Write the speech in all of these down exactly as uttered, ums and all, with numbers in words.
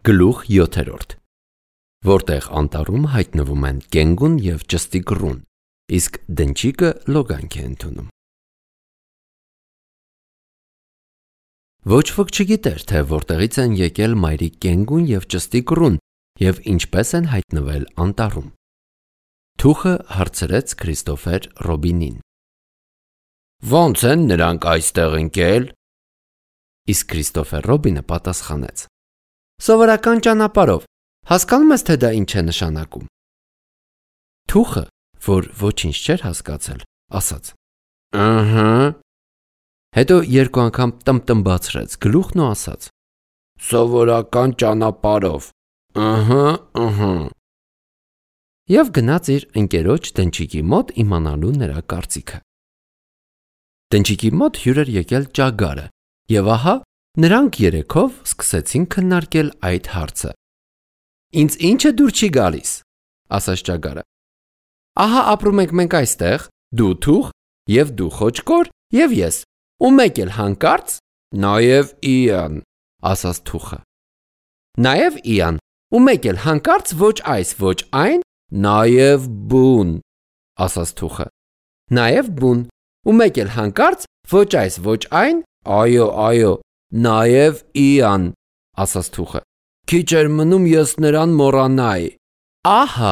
Գլուխ յոթերորդ, որտեղ անտառում հայտնվում են կենգուն և ճստիկ ռուն, իսկ դնչիկը լոգանք է ընդունում։ Ոչ ոք չգիտեր, թե որտեղից են եկել մայրիկ կենգուն և ճստիկ ռուն և ինչպես են հայտնվել անտառում։ Թուխը հարցրեց Քրիստոֆեր Ռոբինին. Ո՞նց են նրանք այստեղ ընկել։ Իսկ Քրիստոֆեր Ռոբինը պատասխանեց. Սովորական ճանապարհով, հասկանում ես, թե դա ինչ է նշանակում։ Թուխը, որ ոչինչ չէր հասկացել, ասաց. Ըհը։ Հետո երկու անգամ տնտմբացրեց գլուխն ու ասաց. Սովորական ճանապարհով, ըհը, ըհը։ Եվ գնաց իր ընկերոջ դնչիկի մոտ իմանալու նրա կարծիքը։ Դնչիկի մոտ հյուր էր եկել ճագարը, և ահա նրանք երեքով սկսեցին քննարկել այդ հարցը։ Ինձ ինչը դուր չի գալիս, ասաց ճագարը։ Ահա ապրում ենք մենք այստեղ, դու թուխ, և դու խոճկոր, և ես, ու մեկ էլ հանկարծ, նաև Իան, ասաց թուխը։ Նաև Իան, ու մեկ էլ հանկարծ ոչ այս, ոչ այն, նաև բուն, ասաց թուխը։ Նաև բուն, ու մեկ էլ հանկարծ ոչ այս, ոչ այն, այո, այո, նաև Իան, ասաց թուխը։ Քիչ էր մնում ես նրան մոռանայի։ Ահա,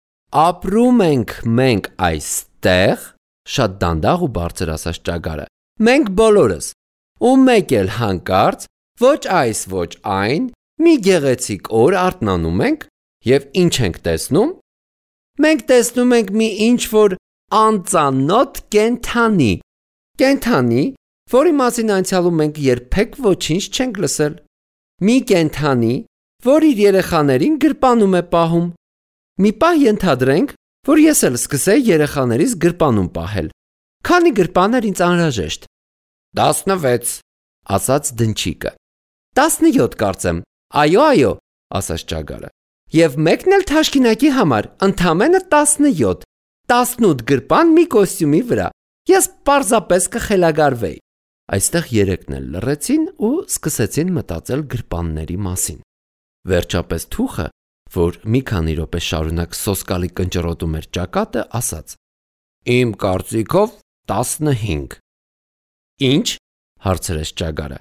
ապրում ենք մենք այստեղ, շատ դանդաղ ու բարձր ասաց ճագարը։ Մենք բոլորս, ու մեկ էլ հանկարծ, ոչ այս, ոչ այն, մի գեղեցիկ օր արթնանում ենք, և ինչ ենք տեսնում։ Մենք տեսնում ենք մի ինչ-որ անծանոթ կենդանի։ Կենդանի, որի մասին անցյալում մենք երբեք ոչինչ չենք լսել։ Մի կենդանի, որ իր երեխաներին գրպանում է պահում։ Մի պահ ենթադրենք, որ ես էլ սկսեի երեխաներիս գրպանում պահել։ Քանի գրպան էր ինձ անհրաժեշտ։ Տասնվեց, ասաց դնչիկը։ Տասնյոթ կարծեմ։ Այո, այո, ասաց ճագարը։ Եվ մեկն էլ թաշկինակի համար, ընդամենը տասնյոթ։ Տասնութ գրպան մի կոստյումի վրա։ Ես պարզապես կխելագարվեի։ Այստեղ երեքն էլ լռեցին ու սկսեցին մտածել գրպանների մասին։ Վերջապես թուխը, որ մի քանի րոպե շարունակ սոսկալի կնճռոտում էր ճակատը, ասաց. Իմ կարծիքով տասնհինգ։ Ինչ, հարցրեց ճագարը։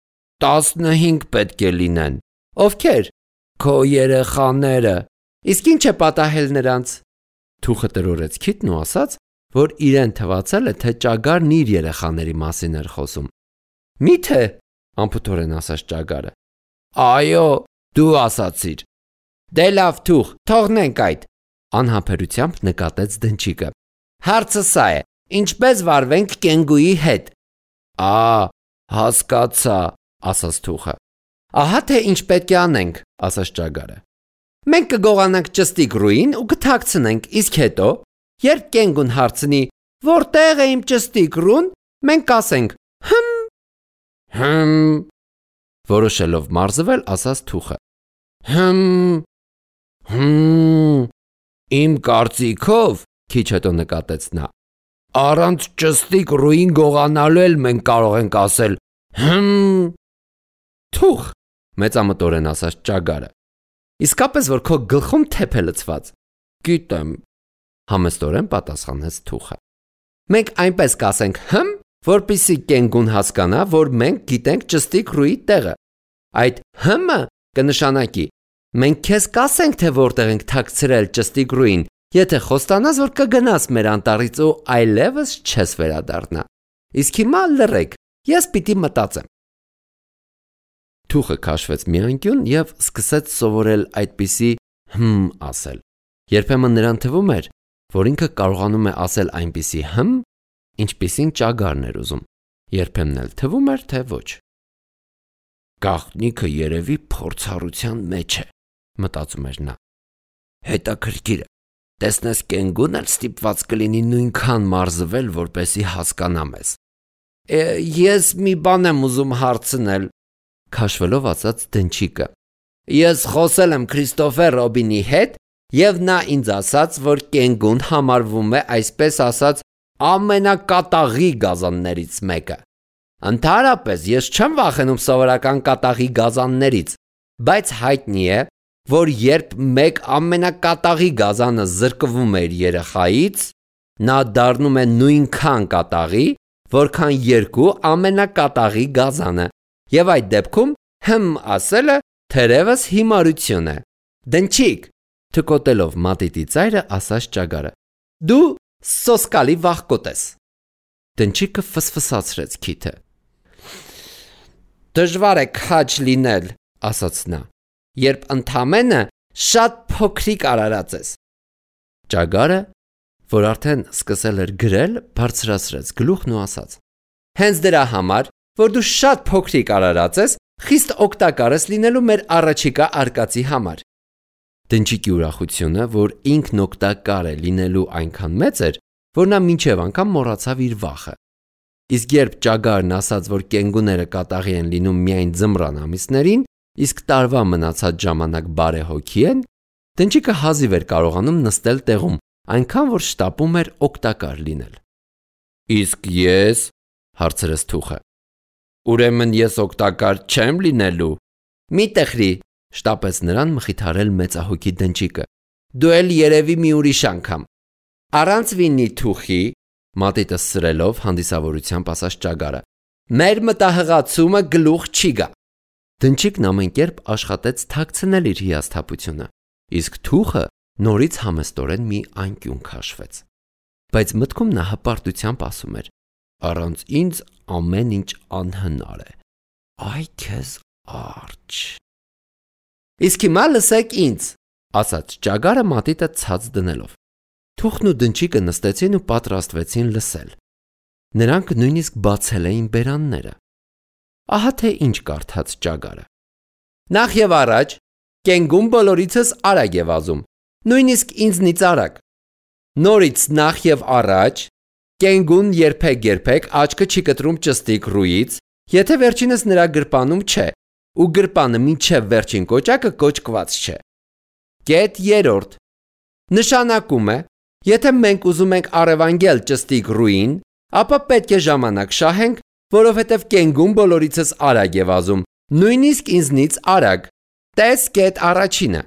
Տասնհինգ պետք է լինեն։ Ովքեր։ Քո երեխաները։ Իսկ ինչ է պատահել նրանց։ Թուխը տրորեց քիթն ու ասաց, որ իրեն թվացել է, թե ճագարն իր երեխաների մասին էր խոսում։ Մի՞թե, անփութորեն ասաց ճագարը։ Այո, դու ասացիր։ Դե լավ, թուխ, թողնենք այդ, անհամբերությամբ նկատեց դնչիկը։ Հարցը սա է, ինչպես վարվենք կենգուի հետ։ Ա, հասկացա, ասաց թուխը։ Ահա թե ինչ պետք է անենք, ասաց ճագարը։ Մենք կգողանանք ճստիկ ռուին ու կթաքցնենք, իսկ հետո, երբ կենգուն հարցնի, որտեղ է իմ ճստիկ ռուն, մենք կասենք. Հմ, հմ, որոշելով մարզվել, ասաց թուխը։ Հմ, հմ, իմ կարծիքով, քիչ հետո նկատեց նա, առանց ճստիկ ռուին գողանալու էլ մենք կարող ենք ասել. Հմ, թուխ, մեծամտորեն ասաց ճագարը։ Իսկապես որ քո գլխում թեփ է լցված։ Գիտեմ, համեստորեն պատասխանեց թուխը։ Մենք այնպես կասենք հմ, որպեսզի կենգուն հասկանա, որ մենք գիտենք ճստիկ ռուի տեղը։ Այդ հմը կնշանակի. մենք քեզ կասենք, թե որտեղ ենք թաքցրել ճստիկ ռուին, եթե խոստանաս, որ կգնաս մեր անտառից ու այլևս չես վերադառնա։ Իսկ հիմա լռեք, ես պիտի մտածեմ։ Թուխը քաշվեց մի անկյուն և սկսեց սովորել այդպիսի հմ ասել։ Երբեմն նրան թվում էր, որ ինքը կարողանում է ասել այնպիսի հմ, ինչպիսին ճագարն էր ուզում, երբեմն էլ թվում էր, թե ոչ։ Գաղտնիքը երևի փորձառության մեջ է, մտածում էր նա։ Հետաքրքիր է, տեսնես կենգուն էլ ստիպված կլինի նույնքան մարզվել, որպեսզի հասկանա մեզ։ Ես մի բան եմ ուզում հարցնել, քաշվելով ասաց դնչիկը։ Ես խոսել եմ Քրիստոֆեր Ռոբինի հետ, և նա ինձ ասաց, որ կենգուն համարվում է, այսպես ասած, ամենակատաղի գազաններից մեկը։ Ընդհանրապես ես չեմ վախենում սովորական կատաղի գազաններից, Բայց հայտնի է, որ երբ մեկ ամենակատաղի գազանը զրկվում էր երեխայից, նա դառնում է նույնքան կատաղի, որքան երկու ամենակատաղի գազանը, եւ այդ դեպքում հմ ասելը թերևս հիմարություն է։ Դնչիկ, թկոտելով մատիտի ծայրը ասաց ճագարը, դու սոսկալի վախկոտ ես։ Դնչիկը ֆսֆսացրեց քիթը։ Դժվար է քաջ լինել, ասաց նա, երբ ընդամենը շատ փոքրիկ արարած ես։ Ճագարը, որ արդեն սկսել էր գրել, բարձրացրեց գլուխն ու ասաց. Հենց դրա համար, որ դու շատ փոքրիկ արարած ես, խիստ օգտակար ես լինելու մեր առաջիկա արկածի համար։ Դնչիկի ուրախությունը, որ ինքն օգտակար է լինելու այնքան մեծ էր, որ նա մինչև անգամ մոռացավ իր վախը։ Իսկ երբ ճագարն ասաց, որ կենգուները կատաղի են լինում միայն ձմռան ամիսներին, իսկ տարվա մնացած ժամանակ բարեհոգի են, Դնչիկը հազիվ էր կարողանում նստել տեղում, այնքան որ շտապում էր օգտակար լինել։ Իսկ ես, հարցրեց թուխը, ուրեմն ես օգտակար չեմ լինելու։ Մի տխրի, շտապեց նրան մխիթարել մեծահոգի Դնչիկը։ Դու էլ երևի մի ուրիշ անգամ։ Առանց վինի թուխի, մատիտը սրելով հանդիսավորությամբ ասաց ճագարը, մեր մտահղացումը գլուխ չի գա։ Դնչիկն ամենքերպ աշխատեց թաքցնել իր հիասթափությունը, իսկ թուխը նորից համեստորեն մի անկյուն քաշվեց։ Բայց մտքում նա հպարտությամբ ասում էր. առանց ինձ ամեն ինչ անհնար է։ Այ քեզ արջ։ Իսկ հիմա լսեք ինձ, ասաց ճագարը մատիտը ցած դնելով։ Թուխն ու Դնչիկը նստեցին ու պատրաստվեցին լսել։ Նրանք նույնիսկ բացել էին բերանները։ Ահա թե ինչ կարդաց ճագարը։ Նախ եւ առաջ, կենգուն բոլորիցս արագ է վազում, նույնիսկ ինձնից արագ։ Նորից նախ եւ առաջ, կենգուն երբեք-երբեք աչքը չի կտրում ճստիկ ռուից, եթե վերջինս նրա գրպանում չէ, ու գրպանը մինչև վերջին կոճակը կոճկված չէ։ Կետ երրորդ. նշանակում է, եթե մենք ուզում ենք առևանգել ճստիկ ռուին, ապա պետք է ժամանակ շահենք, որովհետև կենգուն բոլորիցս արագ է վազում, նույնիսկ ինձնից արագ։ Տես կետ առաջինը։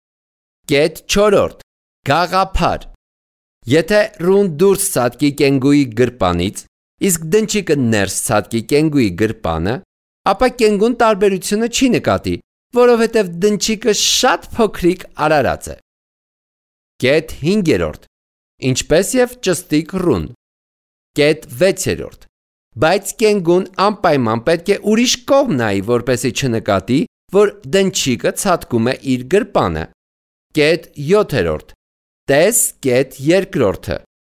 Կետ չորրորդ. գաղափար։ Եթե ռուն դուրս ցածկի կենգուի գրպանից, իսկ Դնչիկը ներս ցածկի կենգուի գրպանը, ապա կենգուն տարբերությունը չի նկատի, որովհետև Դնչիկը շատ փոքրիկ արարած է։ Կետ հինգերորդ. ինչպես եւ ճստիկ ռուն։ Կետ վեցերորդ. բայց կենգուն անպայման պետք է ուրիշ կողմ նայի, որպեսզի չնկատի, որ Դնչիկը ցատկում է իր գրպանը։ Կետ յոթերորդ. տես կետ երկրորդը։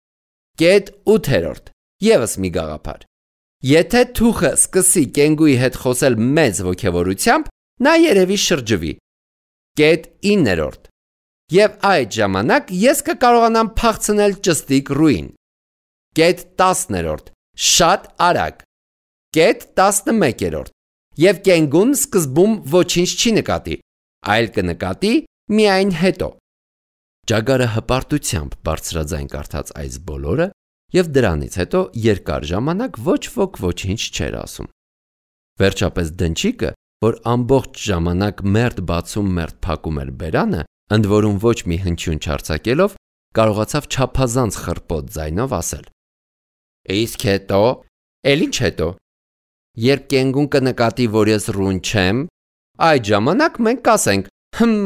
Կետ ութերորդ. Եվս մի գաղափար։ Եթե թուխը սկսի կենգուի հետ խոսել մեծ ոգևորությամբ, նա երևի շրջվի։ Կետ իններորդ. Եվ այդ ժամանակ ես կկարողանամ փախցնել ճստիկ ռուին։ Կետ տասներորդ. Շատ արագ։ Կետ տասնմեկերորդ. Եվ կենգուն սկզբում ոչինչ չի նկատի, այլ կնկատի միայն հետո։ Ճագարը հպարտությամբ բարձրաձայն կարդաց այս բոլորը և դրանից հետո երկար ժամանակ ոչ ոք ոչինչ չէր ասում։ Վերջապես Դնչիկը, որ ամբողջ ժամանակ մերթ բացում մերթ փակում էր բերանը, ընդ որում ոչ մի հնչյուն չարձակելով, կարողացավ չափազանց խռպոտ ձայնով ասել. Իսկ հետո, էլ ինչ հետո։ Երբ կենգուն կնկատի, որ ես ռուն չեմ, այդ ժամանակ մենք կասենք հմ։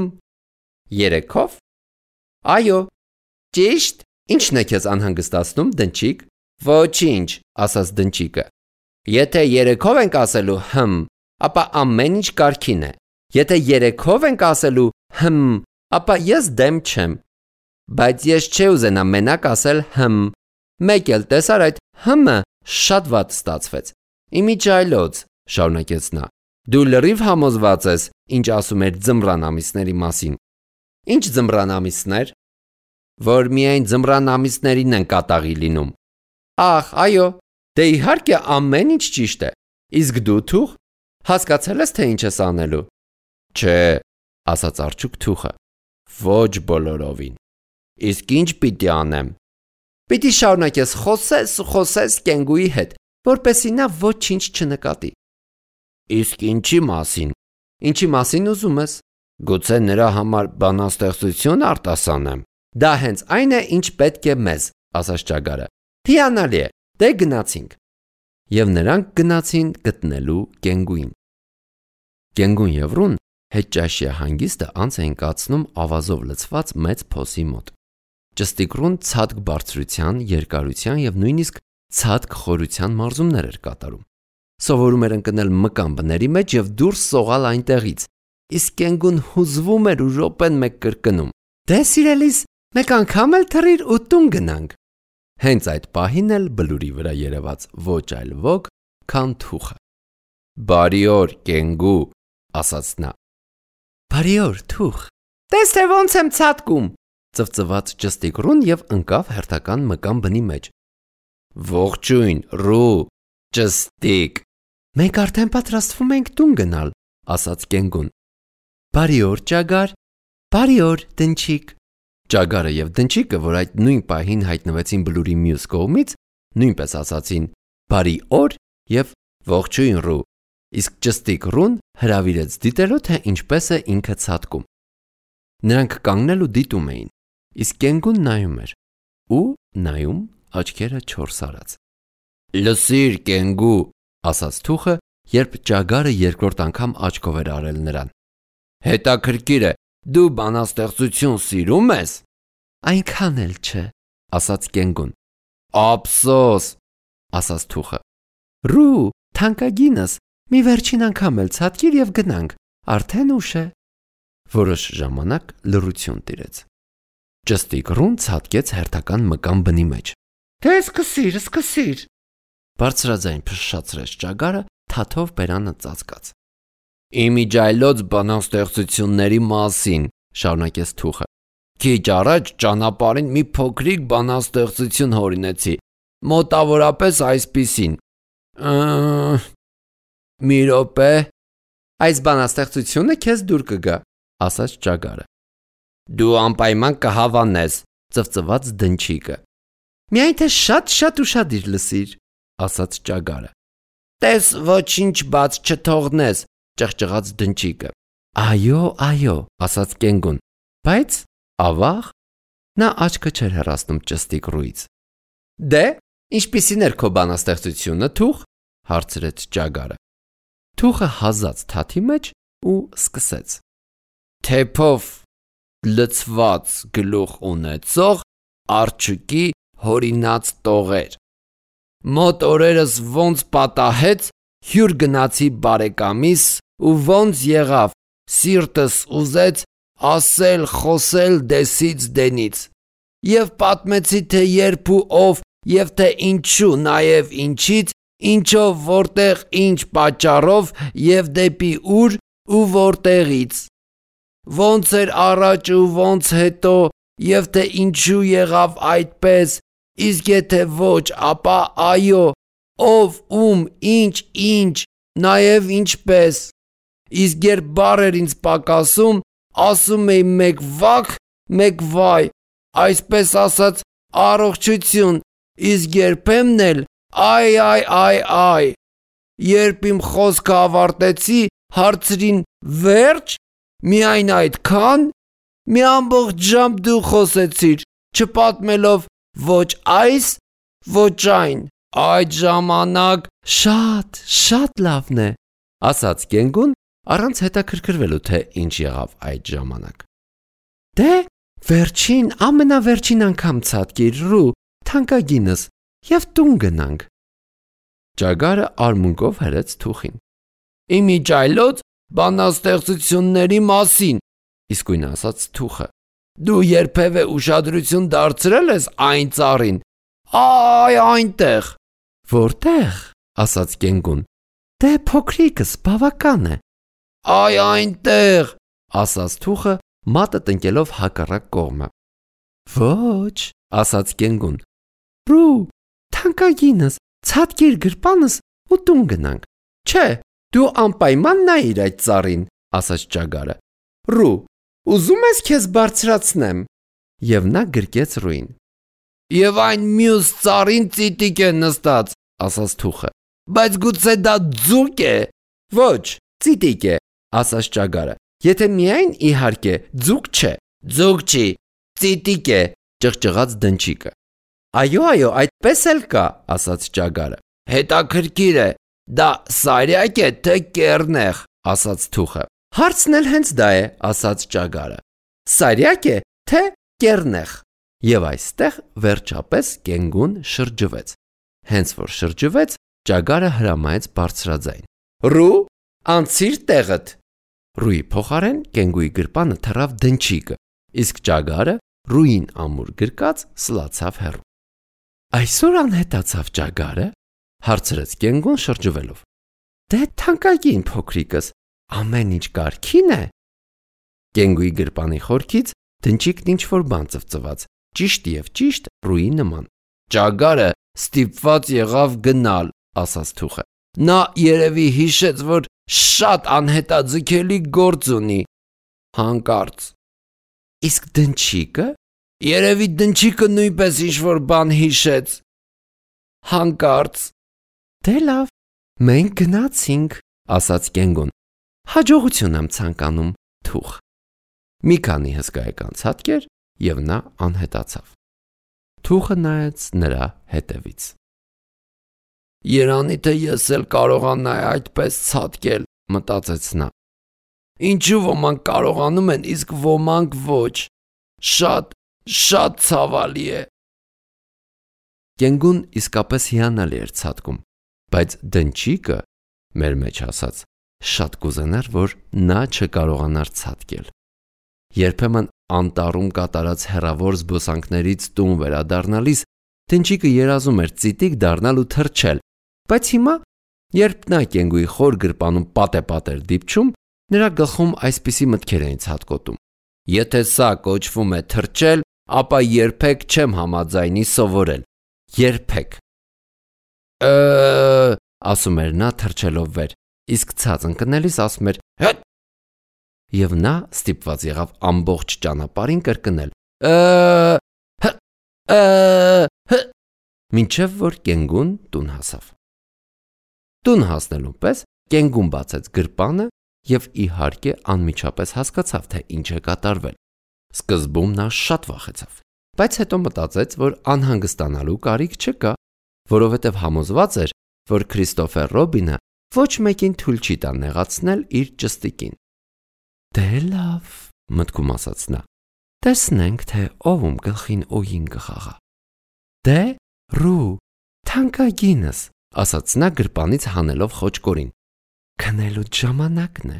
Երեքով։ Այո, ճիշտ։ Ինչն է քեզ անհանգստացնում, Դնչիկ։ Ոչինչ, ասաց Դնչիկը։ Եթե երեքով ենք ասելու հմ, ապա ամեն ինչ կարգին է։ Եթե երեքով ենք ասելու հմ, ապա ես դեմ չեմ։ Բայց ես չէ ուզենա մենակ ասել հմ։ Մեկ էլ տեսար այդ հմը շատ վատ ստացվեց։ Իմիջայլոց, շարունակեց նա, դու լրիվ համոզված ես, ինչ ասում էր ձմռան ամիսների մասին։ Ինչ ձմռան ամիսներ։ Որ միայն ձմռան ամիսներին են կատաղի լինում։ Ախ, այո, դե իհարկե ամեն ինչ ճիշտ է։ Իսկ դու թուխ, հասկացել ես թե ինչ ես անելու։ Չէ, ասաց արջուկ թուխը։ Ոչ բոլորովին։ Իսկ ինչ պիտի անեմ։ Պիտի շարունակես խոսես ու խոսես կենգուի հետ, որպեսզի նա ոչինչ չնկատի։ Իսկ ինչի մասին։ Ինչի մասին ուզում ես։ Գուցե նրա համար բանաստեղծություն արտասանեմ։ Դա հենց այն է, ինչ պետք է մեզ, ասաց ճագարը։ Հիանալի է, դե գնացինք։ Եվ նրանք գնացին գտնելու Կենգուին։ Կենգուն և Ռուն հետճաշյա հանգիստը անց էին կացնում ավազով լցված մեծ փոսի մոտ։ Ճստիկ Ռուն ցատկ բարձրության, երկարության և նույնիսկ ցատկ խորության մարզումներ էր կատարում։ Սովորում էր ընկնել մկան բների մեջ և դուրս սողալ այնտեղից, իսկ Կենգուն հուզվում էր ու րոպեն մեկ կրկնում. Դե սիրելիս, մեկ անգամ էլ թռիր ու տուն գնանք։ Հենց այդ պահին էլ բլուրի վրա երևաց ոչ այլ ոք, քան թուխը։ Բարի օր, Կենգու, ասաց նա։ Բարի օր, թուխ։ Տես թե ոնց եմ ցատկում, ծվծված ճստիկ Ռուն և ընկավ հերթական մկան բնի մեջ։ Ողջույն, Ռու, ճստիկ։ Մենք արդեն պատրաստվում ենք տուն գնալ, ասաց Կենգուն։ Բարի օր, ճագար։ Բարի օր, դնչիկ։ Ճագարը և դնչիկը, որ այդ նույն պահին հայտնվեցին բլուրի մյուս կողմից, նույնպես ասացին բարի օր և ողջույն, Ռու, իսկ ճստիկ Ռուն հրավիրեց դիտելու, թե ինչպես է ինքը ցատկում։ Նրանք կանգնել ու դիտում էին, իսկ Կենգուն նայում էր, ու նայում աչքերը չորս արած։ Լսիր, Կենգու, ասաց թուխը, երբ ճագարը երկրորդ անգամ աչքով էր արել նրան։ Հետաքրքիր է, դու բանաստեղծություն սիրում ես։ Այնքան էլ չէ, ասաց Կենգուն։ Ափսոս, ասաց թուխը։ Ռու, թանկագինս, մի վերջին անգամ էլ ցատկիր և գնանք, արդեն ուշ է։ Որոշ ժամանակ լռություն տիրեց։ Ճստիկ Ռուն ցատկեց հերթական մկան բնի մեջ։ Թե սկսիր, սկսիր։ Բարձրաձայն փշշացրեց ճագարը, թաթով բերանը ծածկած։ Իմիջայլոց բանաստեղծությունների մասին, շարունակեց թուխը։ Քիչ առաջ ճանապարհին մի փոքրիկ բանաստեղծություն հորինեցի, մոտավորապես այսպիսին։ Մի րոպե։ Այս բանաստեղծությունը քեզ դուր կգա, ասաց ճագարը։ Դու անպայման կհավանես, ծվծված դնչիկը։ Միայն թե շատ-շատ ուշադիր լսիր, ասաց ճագարը։ Տես ոչինչ բաց չթողնես, ճղճղաց դնչիկը։ Այո, այո, ասաց Կենգուն, բայց ավաղ նա աչքը չէր հեռացնում ճստիկ Ռուից։ Դե, ինչպիսին էր քո բանաստեղծությունը, թուխ, հարցրեց ճագարը։ Թուխը հազաց թաթի մեջ ու սկսեց. Թեփով լցված գլուխ ունեցող արջուկի հորինած տողեր։ Մոտ օրերս ոնց պատահեց, հյուր գնացի բարեկամիս ու ոնց եղավ, սիրտս ուզեց ասել, խոսել դեսից դենից։ Եվ պատմեցի, թե երբ ու ով, և թե ինչու, նաև ինչից, ինչով, որտեղ, ինչ պատճառով և դեպի ուր ու որտեղից։ Ոնց էր առաջ ու ոնց հետո, և թե ինչու եղավ այդպես, իսկ եթե ոչ, ապա այո, ով, ում, ինչ, ինչ, նաև ինչպես։ Իսկ երբ բառ էր ինձ պակասում, ասում էի մեկ վաք, մեկ վայ, այսպես ասած առողջություն, իսկ երբեմն էլ այ, այ, այ, այ։ Երբ իմ խոսքը ավարտեցի, հարցրին վերջ, միայն այդքան, մի ամբողջ ժամ դու խոսեցիր, չպատմելով ոչ այս, ոչ այն։ Այդ ժամանակ շատ, շատ լավն է, ասաց Կենգուն, առանց հետաքրքրվելու, թե ինչ եղավ այդ ժամանակ։ Դե, վերջին, ամենավերջին անգամ ցատկիր, Ռու, թանկագինս, և տուն գնանք։ Ճագարը արմունկով հրեց թուխին։ Իմիջայլոց բանաստեղծությունների մասին, իսկույն ասաց թուխը։ Դու երբևէ ուշադրություն դարձրել ես այն ծառին։ Այ այնտեղ։ Որտեղ, ասաց Կենգուն։ Դե փոքրիկս, բավական է։ Այ այնտեղ, ասաց թուխը, մատը տնկելով հակառակ կողմը։ Ոչ, ասաց Կենգուն։ Ռու, թանկագինս, ցատկիր գրպանս ու տուն գնանք։ Չէ, դու անպայման նայիր այդ ծառին, ասաց ճագարը։ Ռու, ուզում ես քեզ բարձրացնեմ։ Եվ նա գրկեց Ռուին։ Եվ այն մյուս ծառին ծիտիկ է նստած, ասաց թուխը։ Բայց գուցե դա ձուկ է։ Ոչ, ծիտիկ է, ասաց ճագարը։ Եթե միայն իհարկե ձուկ չէ։ Ձուկ չի, ծիտիկ է, ճղճղաց դնչիկը։ Այո, այո, այդպես էլ կա, ասաց ճագարը։ Հետաքրքիր է, դա սարյակ է, թե կեռնեխ, ասաց թուխը։ Հարցն էլ հենց դա է, ասաց ճագարը։ Սարյակ է, թե կեռնեխ։ Եվ այստեղ վերջապես կենգուն շրջվեց։ Հենց որ շրջվեց, ճագարը հրամայեց բարձրաձայն. Ռու, անցիր տեղդ։ Ռուի փոխարեն կենգուի գրպանը թռավ դնչիկը, իսկ ճագարը Ռուին ամուր գրկած սլացավ հեռու։ Այսօր անհետացավ ճագարը, հարցրեց կենգուն շրջվելով։ Դե թանկագին փոքրիկս, ամեն ինչ կարգին է։ Կենգուի գրպանի խորքից դնչիկն ինչ-որ բան ծվծված, ճիշտ եւ ճիշտ Ռուի նման։ Ճագարը ստիպված եղավ գնալ, ասաց թուխը։ Նա երևի հիշեց, որ շատ անհետաձգելի գործ ունի։ Հանկարծ։ Իսկ դնչիկը? Երևի դնչիկը նույնպես ինչ-որ բան հիշեց։ Հանկարծ։ Դե լավ, մենք գնացինք, ասաց կենգուն։ Հաջողություն եմ ցանկանում, թուխ։ Մի քանի հսկայական ցատկեր եւ նա անհետացավ։ Թուխը նայեց նրա հետևից։ Երանի թե ես էլ կարողանայի այդպես ցատկել, մտածեց նա։ Ինչու ոմանք կարողանում են, իսկ ոմանք ոչ։ Շատ, շատ ցավալի է։ Կենգուն իսկապես հիանալի էր ցատկում, բայց դնչիկը, մեր մեջ ասած, շատ կուզենար, որ նա չկարողանար ցատկել։ Երբեմն անտառում կատարած հեռավոր զբոսանքներից տուն վերադառնալիս դնչիկը երազում էր ծիտիկ դառնալ ու թռչել, բայց հիմա, երբ նա կենգուի խոր գրպանում պատեպատ էր դիպչում, նրա գլխում այսպիսի մտքեր էին ցատկոտում. Եթե սա կոչվում է թռչել, ապա երբեք չեմ համաձայնի սովորել։ Երբեք։ Ը, ասում էր նա թռչելով վեր, իսկ ցած ընկնելիս ասում էր հըտ։ Եվ նա ստիպված եղավ ամբողջ ճանապարհին կրկնել. Ը, հ, ը, հ, մինչև որ կենգուն տուն հասավ։ Տուն հասնելուն պես կենգուն բացեց գրպանը եւ իհարկե անմիջապես հասկացավ, թե ինչ է կատարվել։ Սկզբում նա շատ վախեցավ, բայց հետո մտածեց, որ անհանգստանալու կարիք չկա, որովհետեւ համոզված էր, որ Քրիստոֆեր Ռոբինը ոչ մեկին թույլ չի տա նեղացնել իր ճստիկին։ Դե լավ, մտքում ասաց նա, տեսնենք, թե ով ում գլխին օգին կխաղա։ Դե, Ռու, թանկագինս, ասաց նա գրպանից հանելով խոճկորին։ Քնելու ժամանակն է։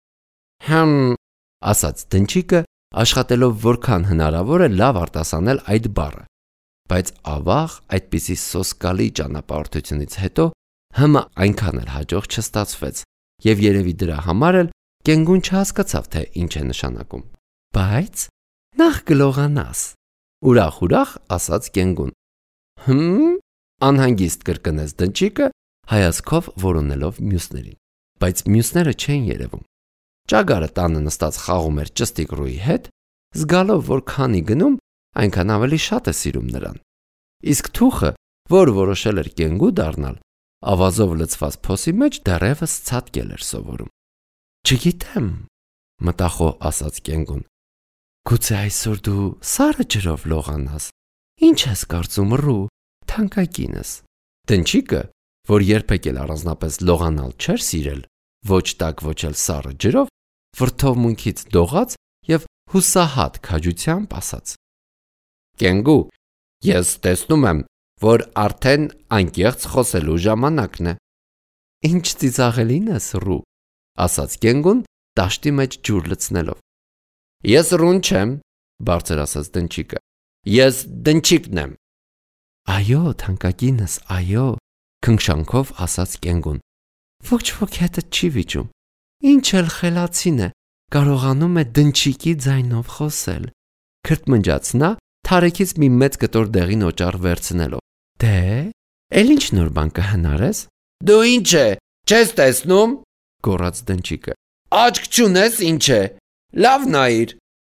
Հմ, ասաց դնչիկը, աշխատելով որքան հնարավոր է լավ արտասանել այդ բառը, բայց ավաղ այդպիսի սոսկալի ճանապարհորդությունից հետո հմը այնքան էլ հաջող չստացվեց, եւ երևի դրա համար էլ կենգուն չհասկացավ, թե ինչ է նշանակում։ Բայց նախ գլողանաս, ուրախ-ուրախ ասաց կենգուն։ Հմ, անհանգիստ կրկնեց դնչիկը, հայացքով որոնելով մյուսներին, բայց մյուսները չէին երևում։ Ճագարը տանը նստած խաղում էր ճստիկ Ռուի հետ, զգալով, որ քանի գնում, այնքան ավելի շատ է սիրում նրան։ Իսկ թուխը, որ որոշել էր կենգու դառնալ, ավազով լցված փոսի մեջ դեռևս ցատկել էր սովորում։ Չգիտեմ, մտախոհ ասաց կենգուն։ Գուցե այսօր դու սառը ջրով լողանաս։ Ինչ ես կարծում, Ռու, թանկագինս։ Դնչիկը, որ երբեք էլ առանձնապես լողանալ չէր սիրել, ոչ տաք ոչ էլ սառը ջրով, վրդովմունքից դողաց եւ հուսահատ քաջությամբ ասաց. Կենգու, ես տեսնում եմ, որ արդեն անկեղծ խոսելու ժամանակն է։ Ինչ ծիծաղելին ես, Ռու, ասաց կենգուն տաշտի մեջ ջուր լցնելով։ Ես Ռուն չեմ, բարձր ասաց դնչիկը։ Ես դնչիկն եմ։ Այո, թանկագինս, այո, քնքշանքով ասաց կենգուն։ Ոչ ոք հետը չի վիճում։ Ինչ էլ խելացին է, կարողանում է դնչիկի ձայնով խոսել։ Քրտմնջաց նա թարեքից մի մեծ կտոր դեղին օճառ վերցնելով։ Դե, էլ ինչ նոր բան կհնարես։ Դու ինչ է, չես տեսնում, գոռաց դնչիկը։ Աչք չունես, ինչ է։ Լավ նայիր։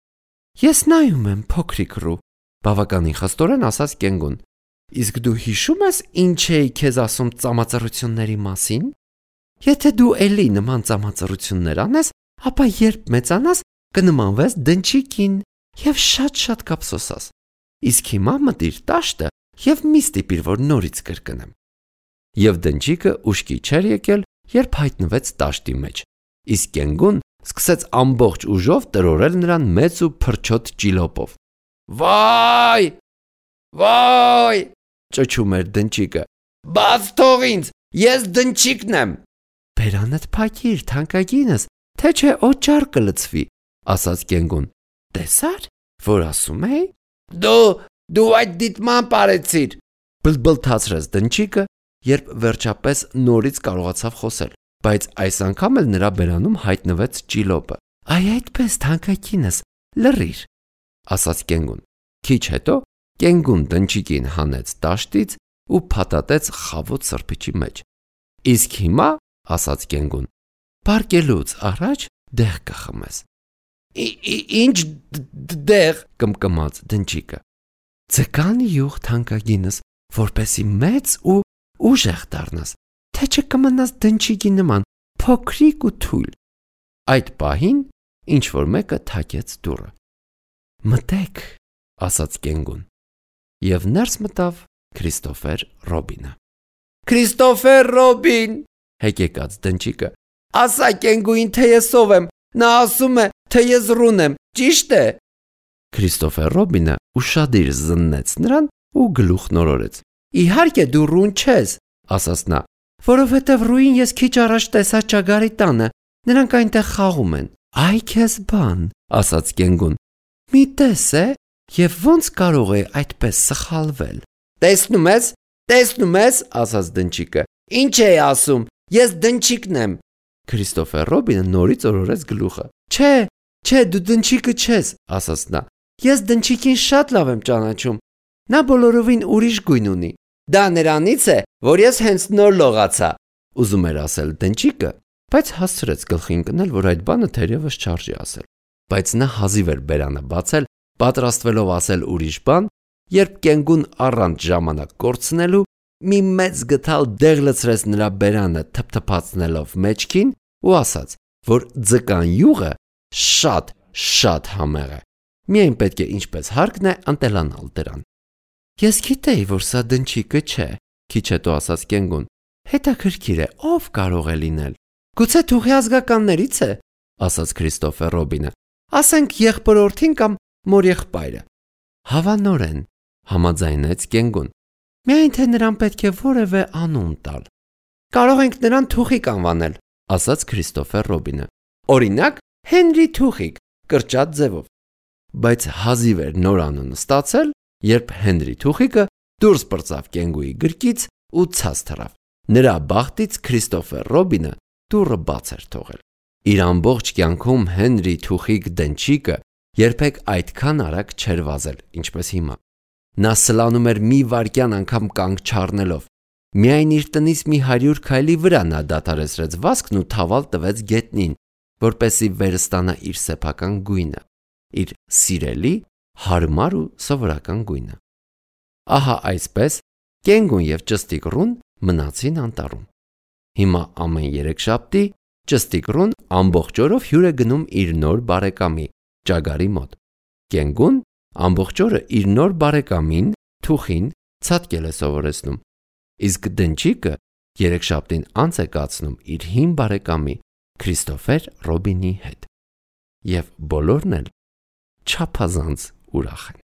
Ես նայում եմ, փոքրիկ Ռու, բավականին խստորեն ասաց կենգուն։ Իսկ դու հիշում ես ինչ էի քեզ ասում ծամածռությունների մասին։ Եթե դու էլի նման ծամածռություններ անես, ապա երբ մեծանաս կնմանվես դնչիկին եւ շատ-շատ կափսոսաս։ Իսկ հիմա մտիր տաշտը եւ մի ստիպիր, որ նորից կրկնեմ։ Եվ դնչիկը ուշքի չէր եկել, երբ հայտնվեց տաշտի մեջ։ Իսկ կենգուն սկսեց ամբողջ ուժով տրորել նրան մեծ ու փրչոտ ճիլոպով։ Վայ! Վայ! Ճչում էր դնչիկը։ Բաց թող ինձ, ես դնչիկն եմ։ Բերանդ փակիր, թանկագինս, թե չէ օճառ կլցվի, ասաց կենգուն։ Տեսար, որ ասում էի։ Դու, դու այդ դիտման parեցիր, բլբլթացրեց դնչիկը, երբ վերջապես նորից կարողացավ խոսել, բայց այս անգամ էլ նրա բերանում հայտնվեց ճիլոպը։ Այ այդպես, թանկագինս, լռիր, ասաց կենգուն։ Քիչ հետո կենգուն դնչիկին հանեց տաշտից ու փաթաթեց խավոտ սրբիչի մեջ։ Իսկ հիմա, ասաց կենգուն, պարկելուց առաջ դեղ կխմես։ Ինչ դեղ, կմկմաց դնչիկը։ Ձկան յուղ, թանկագինս, որպեսի մեծ ու ուժեղ դառնաս, թե չկմնաս դնչիկի նման փոքրիկ ու թույլ։ Այդ պահին ինչ որ մեկը թակեց դուռը։ Մտեք, ասաց կենգուն։ Եվ ներս մտավ Քրիստոֆեր Ռոբինը։ Քրիստոֆեր Ռոբին, հեկեկաց դնչիկը։ Ասա կենգուին, թե ես ով եմ, նա ասում է, թե ես ռուն եմ, ճիշտ է։ Քրիստոֆեր Ռոբինը ուշադիր զննեց նրան ու գլուխ նորորեց։ Իհարկե դու ռուն չես, ասաց նա, որովհետև ռուին ես քիչ առաջ տեսա ճագարի տանը, նրանք այնտեղ խաղում են։ Այ քեզ բան, ասաց կենգուն։ Մի տես է, եւ ոնց կարող է այդպես սխալվել։ Տեսնում ես, տեսնում ես, ասաց դնչիկը։ Ինչ է ասում, ես դնչիկն եմ։ Քրիստոֆեր Ռոբինը նորից օրորեց գլուխը։ Չէ, չէ, դու դնչիկը չես, ասաց նա։ Ես դնչիկին շատ լավ եմ ճանաչում։ Նա բոլորովին ուրիշ գույն ունի։ Դա նրանից է, որ ես հենց նոր լողացա, ուզում էր ասել դնչիկը, բայց հասցրեց գլխին կնել, որ այդ բանը թերևս չարժի ասել։ Բայց նա հազիվ էր բերանը բացել, պատրաստվելով ասել ուրիշ բան, երբ կենգուն առանց ժամանակ կորցնելու մի մեծ գդալ դեղ լցրեց նրա բերանը թփթփացնելով մեջքին ու ասաց, որ ձկան յուղը շատ, շատ համեղ է։ Միայն պետք է ինչպես հարկն է անտելանալ դրան։ Ես գիտեի, որ սա դնչիկը չէ, քիչ հետո ասաց կենգուն։ Հետաքրքիր է, ով կարող է լինել։ Գուցե թուղի ազգականներից է, ասաց Քրիստոֆեր Ռոբինը։ Ասենք եղբորորդին կամ մորեղբայրը։ Հավանորեն, համաձայնեց կենգուն։ Միայն թե նրան պետք է որևէ անուն տալ։ Կարող ենք նրան Թուխիկ անվանել, ասաց Քրիստոֆեր Ռոբինը։ Օրինակ, Հենրի Թուխիկ, կրճատ ձևով։ Բայց հազիվ էր նոր անունը ստացել, երբ Հենրի Թուխիկը դուրս պրծավ կենգուի գրկից ու ցած թռավ։ Նրա բախտից Քրիստոֆեր Ռոբինը դուռը բաց էր թողել։ Իր ամբողջ կյանքում Հենրի Թուխիկ դնչիկը երբեք այդքան արագ չէր վազել, ինչպես հիմա։ Նա սլանում էր մի վայրկյան անգամ կանգ չառնելով։ Միայն իր տնից մի հարյուր քայլի վրա նա դադարեցրեց վազքն ու թավալ տվեց գետնին, որպեսզի վերստանա իր սեփական գույնը, իր սիրելի, հարմար ու սովորական գույնը։ Ահա այսպես կենգուն եւ ճստիկ ռուն մնացին անտառում։ Հիմա ամեն երեքշաբթի ճստիկ ռուն ամբողջ օրով հյուր է գնում իր նոր բարեկամի ճագարի մոտ։ Կենգուն ամբողջ օրը իր նոր բարեկամին Թուխին ցատկել է սովորեցնում։ Իսկ դնչիկը երեքշաբթին անց է կացնում իր հին բարեկամի Քրիստոֆեր Ռոբինի հետ։ Եվ բոլորն էլ չափազանց ուրախ են։